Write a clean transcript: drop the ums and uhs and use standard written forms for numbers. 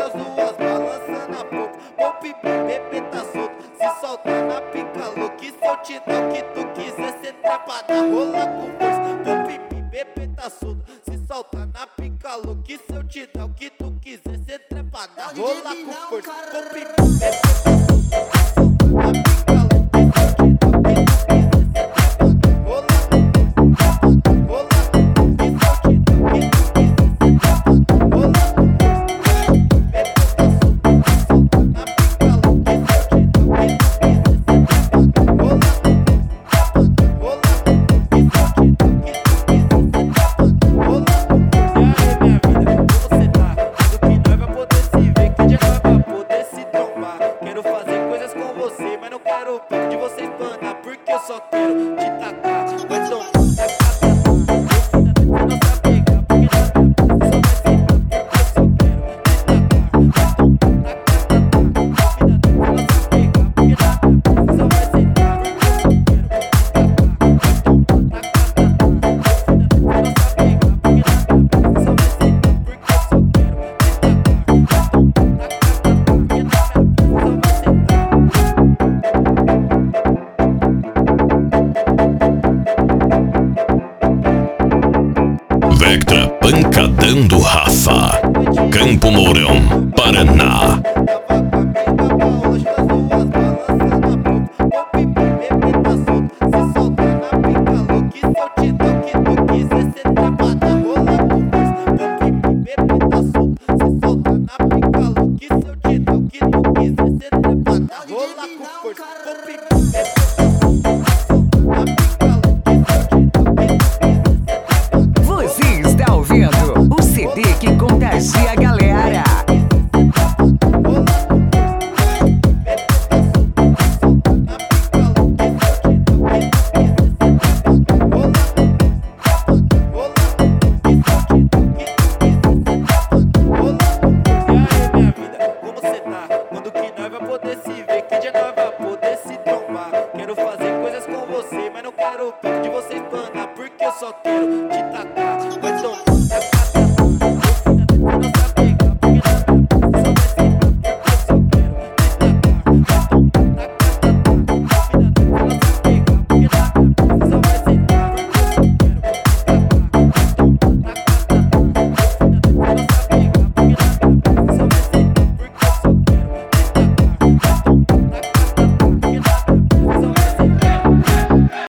as duas balançando a boca. Pop, bebê tá solto, se solta na pica louca. E se eu te dar o que tu quiser, cê trepada, rola com força. Pop, bebê tá solto, se solta na pica louca. E se eu te dar o que tu quiser, cê trepada, rola com força. Pop, bebê tá solto, se solta na pica louca. Só quero te tacar, mas não é pra não se apegar, porque só vai ser eu só quero te tacar, mas não não se apegar, porque só vai ser eu só quero te tacar, não se apegar, porque só vai ser porque eu só Vectra pancadando Rafa, Campo Mourão, Paraná.